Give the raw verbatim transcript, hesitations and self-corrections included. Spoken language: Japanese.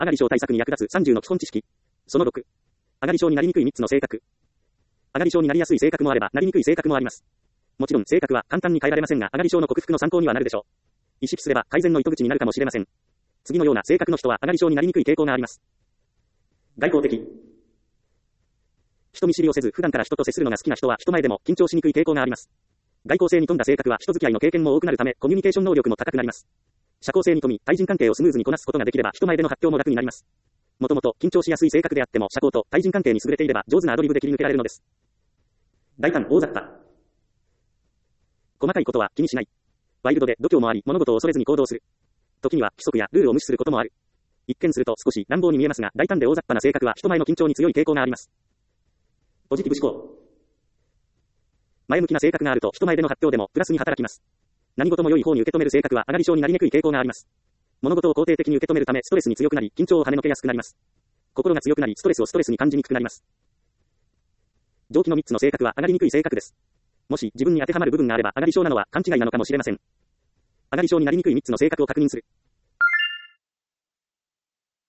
上がり症対策に役立つさんじゅうの基本知識。そのろく。上がり症になりにくいみっつの性格。上がり症になりやすい性格もあれば、なりにくい性格もあります。もちろん性格は簡単に変えられませんが、上がり症の克服の参考にはなるでしょう。意識すれば改善の糸口になるかもしれません。次のような性格の人は上がり症になりにくい傾向があります。外交的。人見知りをせず普段から人と接するのが好きな人は人前でも緊張しにくい傾向があります。外交性に富んだ性格は人付き合いの経験も多くなるため、コミュニケーション能力も高くなります。社交性に富み、対人関係をスムーズにこなすことができれば人前での発表も楽になります。もともと緊張しやすい性格であっても社交と対人関係に優れていれば上手なアドリブで切り抜けられるのです。大胆大雑把。細かいことは気にしない。ワイルドで度胸もあり、物事を恐れずに行動する。時には規則やルールを無視することもある。一見すると少し乱暴に見えますが、大胆で大雑把な性格は人前の緊張に強い傾向があります。ポジティブ思考。前向きな性格があると人前での発表でもプラスに働きます。何事も良い方に受け止める性格は上がり症になりにくい傾向があります。物事を肯定的に受け止めるためストレスに強くなり、緊張を跳ねのけやすくなります。心が強くなり、ストレスをストレスに感じにくくなります。上記のみっつの性格は上がりにくい性格です。もし自分に当てはまる部分があれば上がり症なのは勘違いなのかもしれません。上がり症になりにくいみっつの性格を確認する。